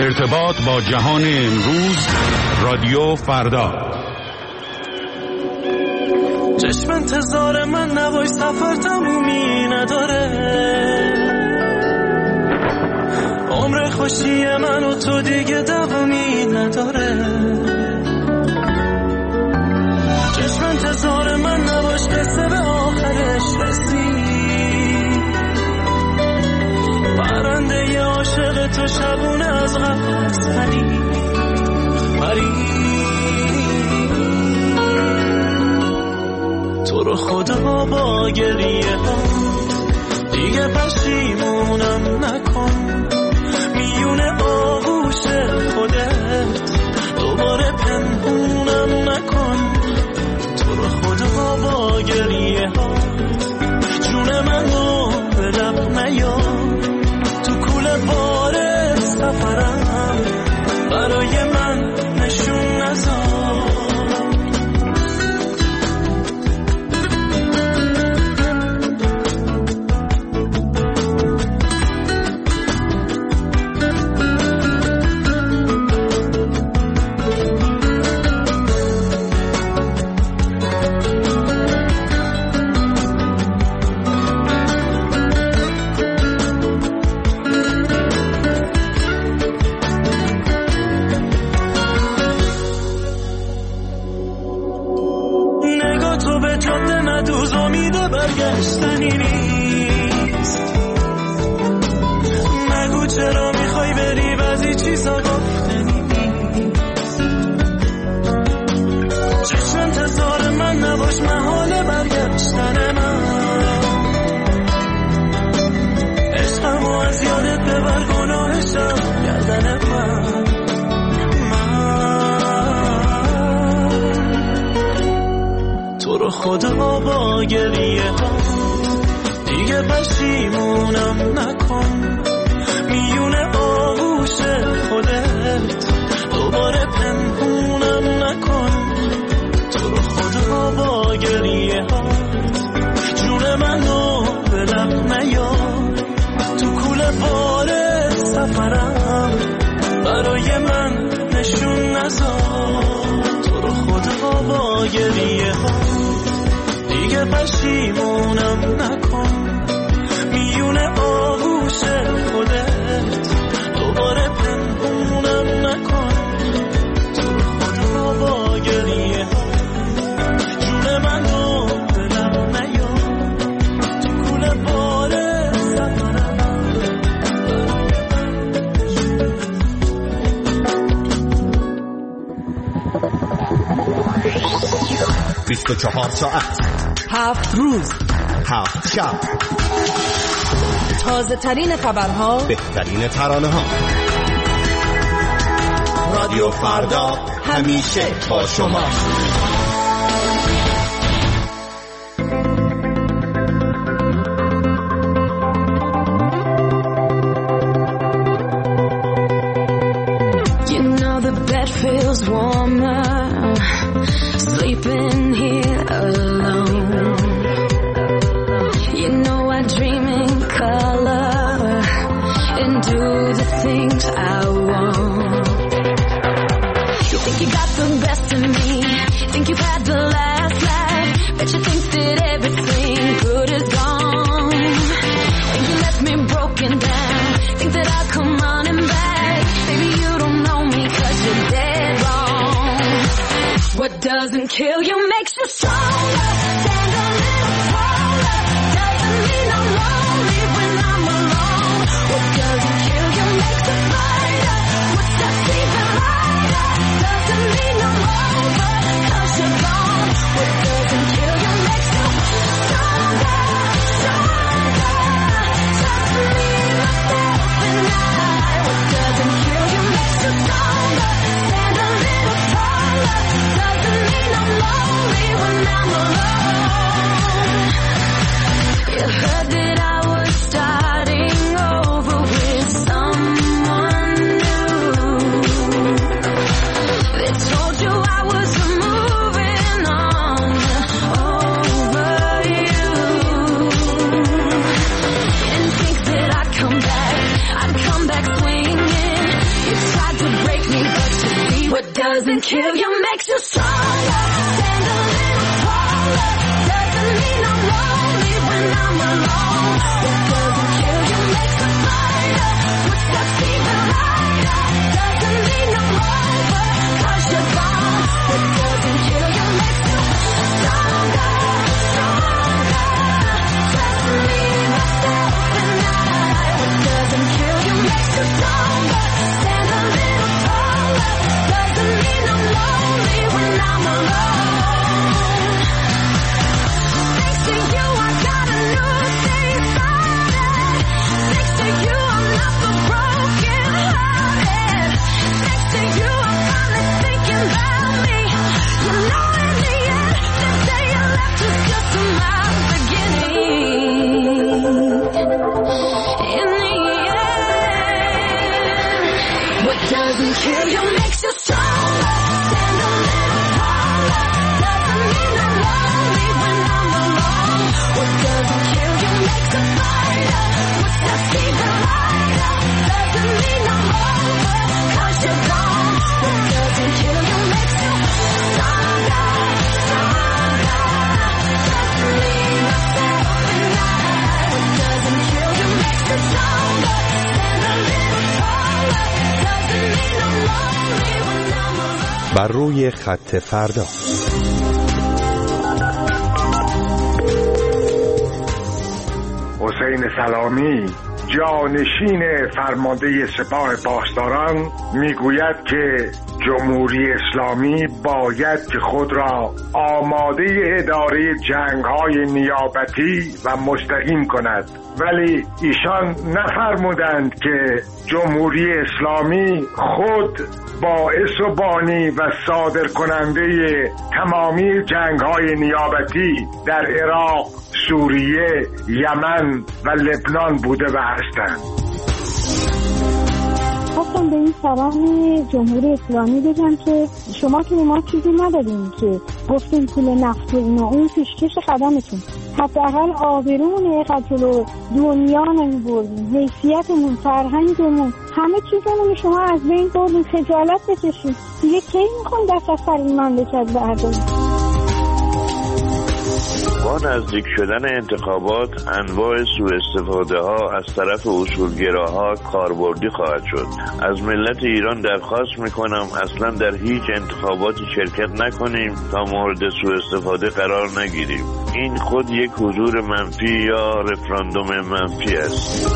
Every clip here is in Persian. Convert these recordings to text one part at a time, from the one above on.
ارتباط با جهان امروز، رادیو فردا. چشم انتظار من نباش، سفر تمومی نداره. عمر خوشی من و تو دیگه دوامی نداره. چشم انتظار من نباش، قصه به آخرش رسید. پرنده ی عاشق تو شبونه از قفس پرید. تو رو خدا با گریه ها دیگه پشیمونم نکن. میونه آغوش خودت دوباره پنهونم نکن. تو رو خدا با گریه ها جون منو به لب نیار. تو کوله بار سفرم برای من نشون نذار. برگشتنی نیست. نگو چرا میخوای بری، بعضی چیزا گفتنی نیست. چشم انتظار من نباش، محال برگشتن من. عشقمو از یادت ببر، گناهشم گردن من. تو رو خدا با گریه ها دیگه پشیمونم نکن. میونه آغوش خودت دوباره پنهونم نکن. تو رو خدا با گریه ها جون منو به لب نیار. تو کوله بار سفرم برای من نشون نذار. تو رو خدا با گریه ها دیگه پشیمونم نکن. میونه آغوش خودت دوباره پنهونم نکن. تو رو خدا با گریه ها جون منو به لب نیار. تو کوله بار سفرم 24 ساعت 7 روز 7 شب، تازه ترین خبرها، بهترین ترانه ها. رادیو فردا همیشه با شما. You know the bed feels warmer sleeping here alone. You know I dream in color and do the things I want. You think you got the best of me, think you've had the last laugh, bet you think that everything good is gone. When you left me broken down, think that I'll come running back. Baby, you don't know me 'cause you're dead wrong. What doesn't kill you makes you stronger. Stand a little taller. Doesn't mean I'm lonely when I'm alone. What doesn't kill you makes you brighter. What steps even lighter. Doesn't mean I'm over 'cause you're gone. What doesn't kill you makes you stronger, stronger. Just me, myself, and I. What doesn't kill you makes you stronger. Stand a little taller. Doesn't mean I'm lonely when I'm alone. kill you makes you stronger. Stand a little taller. Doesn't mean I'm lonely when I'm alone. What doesn't kill you makes a fighter. Footsteps even lighter. Doesn't mean I'm over, 'cause you're gone. What doesn't kill you makes you stronger, stronger. Just me, myself, and I. What doesn't kill you makes you stronger. Stand a little taller. Doesn't mean I'm lonely when I'm alone. Thanks to you, I got a new day started. Thanks to you, I'm not so broken hearted. Thanks to you, I'm finally thinking about me. You know, in the end, the day you left was just my beginning. In the end, what doesn't kill you makes you stronger. Stand a little taller. Doesn't mean I'm lonely when I'm alone. What doesn't kill you makes a fighter. Footsteps even lighter. Doesn't mean I'm over, 'cause you're gone. What doesn't kill you makes you stronger, stronger. Just me, myself, and I. What doesn't kill you makes you stronger. Stand a little taller. Doesn't mean I'm lonely when I'm alone. بر روی خط فردا. حسین سلامی جانشین فرمانده سپاه پاسداران میگوید که جمهوری اسلامی باید که خود را آماده اداره جنگ‌های نیابتی و مستقیم کند، ولی ایشان نفرمودند که جمهوری اسلامی خود باعث و بانی و صادر کننده تمامی جنگ‌های نیابتی در عراق، سوریه، یمن و لبنان بوده و هستند. خواستم به این سران جمهوری اسلامی بگم که شما که ما چیزی نداریم که گفتیم پول نفت و اینا، اون پیشکش قدمتون، حداقل آبرون جلو دنیا نمیبردیم، حیثیتمون، فرهنگمون، همه چیزمون شما از بین بردیم، خجالت بکشید دیگه. کی میخوان دست از سر این مملکت برداریم؟ با نزدیک شدن انتخابات انواع سوء استفاده ها از طرف اصولگراها کاربردی خواهد شد. از ملت ایران درخواست میکنم اصلا در هیچ انتخاباتی شرکت نکنیم تا مورد سوء استفاده قرار نگیریم. این خود یک حضور منفی یا رفراندوم منفی است.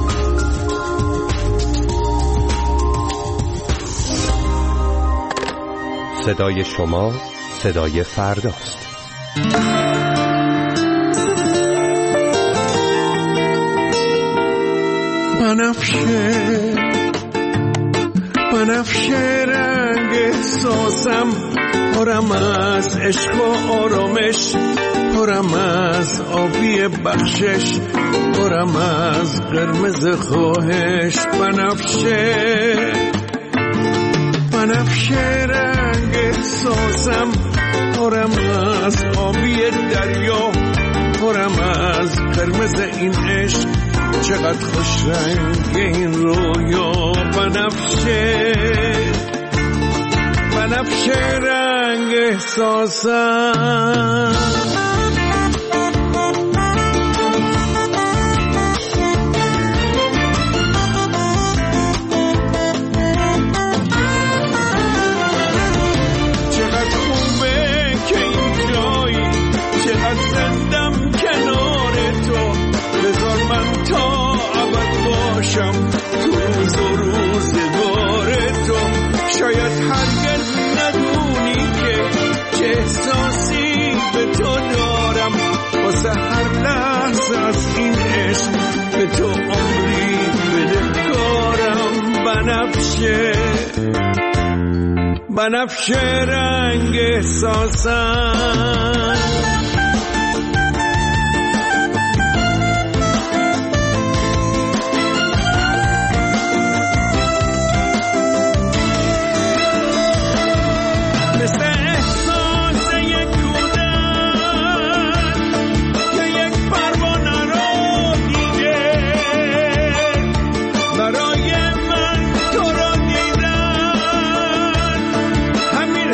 صدای شما صدای فرداست. بنفشه رنگ احساسم، پرم از عشق و آرامش، پرم از آبی بخشش، پرم از قرمز خواهش. بنفشه رنگ احساسم، پرم از آبی دریا، پرم از قرمز این عشق، چقدر خوش رنگ این رویا. بنفشه رنگ احساسم. چقدر خوبه که این جایی، چقدر زندم کنار تو، بذار من تا ابد باشم تو روز و روزگار تو. شاید هرگز ندونی که چه احساسی به تو دارم، واسه هر لحظه از این عشق به تو عمری بدهکارم. بنفشه رنگ احساسم. برای من تو را دیدن همین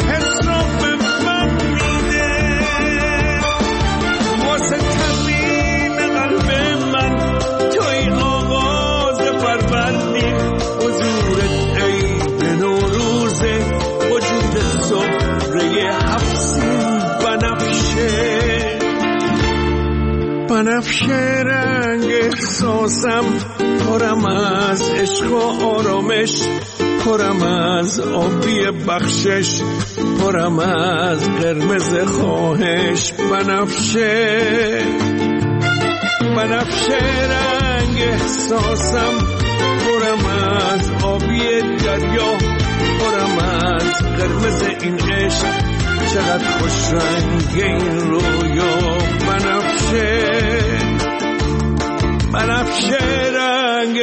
بنفش رنگ احساسم، پرم از عشق و آرامش، پرم از آبی بخشش، پرم از قرمز خواهش. بنفش رنگ احساسم، پرم از آبی دریا، پرم از قرمز این عشق، چقدر خوش رنگ این رویا. بنفش رنگ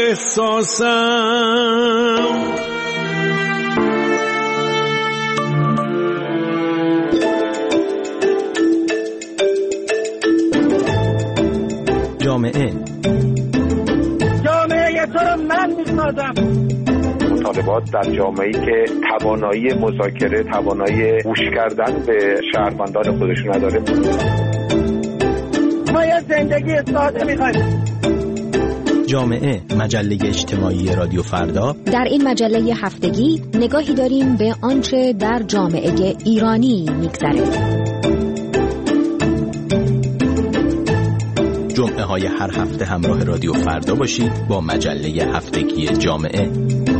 احساسم. جامعه تو رو من میسازم. مطالبات در جامعه‌ای که توانایی مذاکره، توانایی گوش کردن به شهروندان خودشون نداره. ما یه زندگی ساده می‌خوایم. جامعه، مجله اجتماعی رادیو فردا. در این مجله هفتگی نگاهی داریم به آنچه در جامعه ایرانی می‌گذره. جمعه های هر هفته همراه رادیو فردا باشید با مجله هفتگی جامعه.